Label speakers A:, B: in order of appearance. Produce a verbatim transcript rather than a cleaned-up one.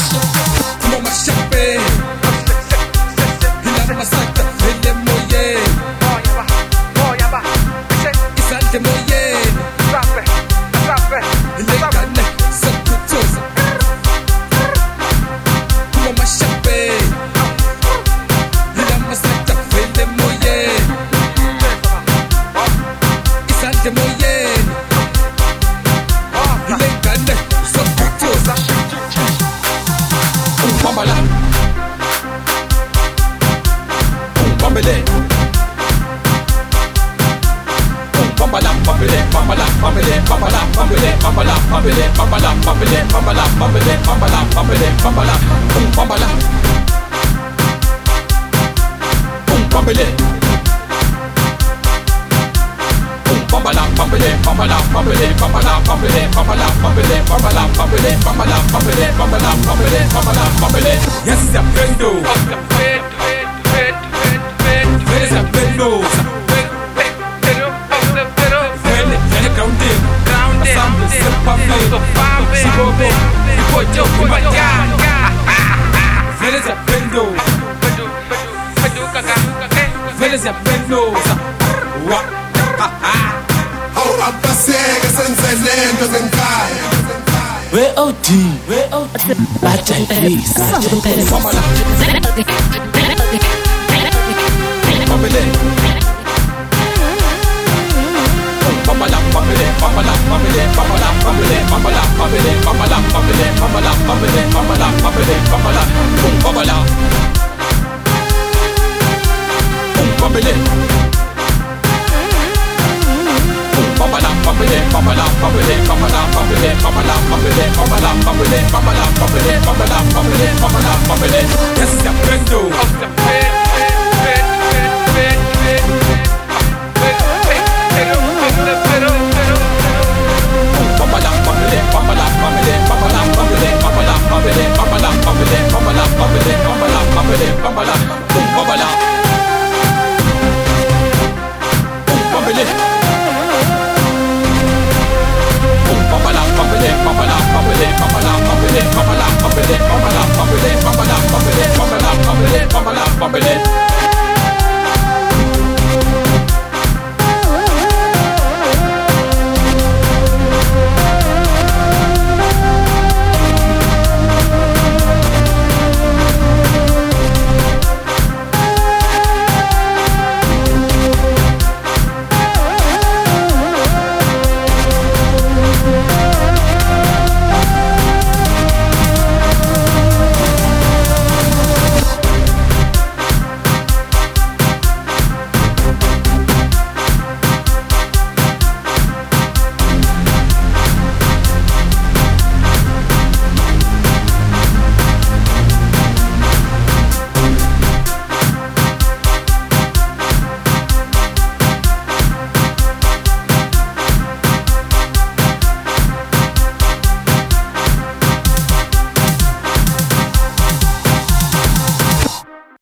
A: Fumons ma chapée. Il a ma sac, il est moyen. Il s'alte moyen. Il est cané, c'est coûteuse. Fumons ma chapée. Il a ma sac, il est moyen. Il s'alte moyen. Il est cané, c'est coûteuse. Bambala, bambele, bambala, bambele, bambala, bambele, bambala, bambele, bambala, bambele, bambala, bambele, bambala, bambele, bambala, bambele, bambala, bambala, bambele, bambala, bambele, bambala, bambele, bambala, bambele, bambala, bambele, bambala, bambele, bambala, bambele, bambala, bambele, bambala, bambele. Yes, it's a bendo. Where is a bendo? Vele grounding, ensemble c'est pas fait. Chibobo, Ipojo, Kumaya. Where is a bendo? Where is a bendo? Wa, ha ha.
B: How up a sega senza lento zenkaya.
C: Where O D, where O D, bad time please.
A: Bambala, bambele, bambala, bambele, bambala, bambele, bambala, bambele, bambala, bambele, bambala, bambele, bambala, bambele, bambala, bambele, bambala, bambala, bambele. Bambala, bambele, bambala, bambele, bambala, bambele, bambala, bambele, bambala, bambele, bambala, bambele, bambala, bambele, bambala, bambele. Yes, it's a bendo. Bambala, bambele, bambala, bambele, bambala, bambele, bambala, bambele, bambala, bambele, bambala, bambele, bambala, bambele, bambala, bambala, bambele. Bambala, bambele, bambala, bambele, bambala, bambele, bambala, bambele, bambala, bambele, bambala, bambele, bambala, bambele, bambala, bambele.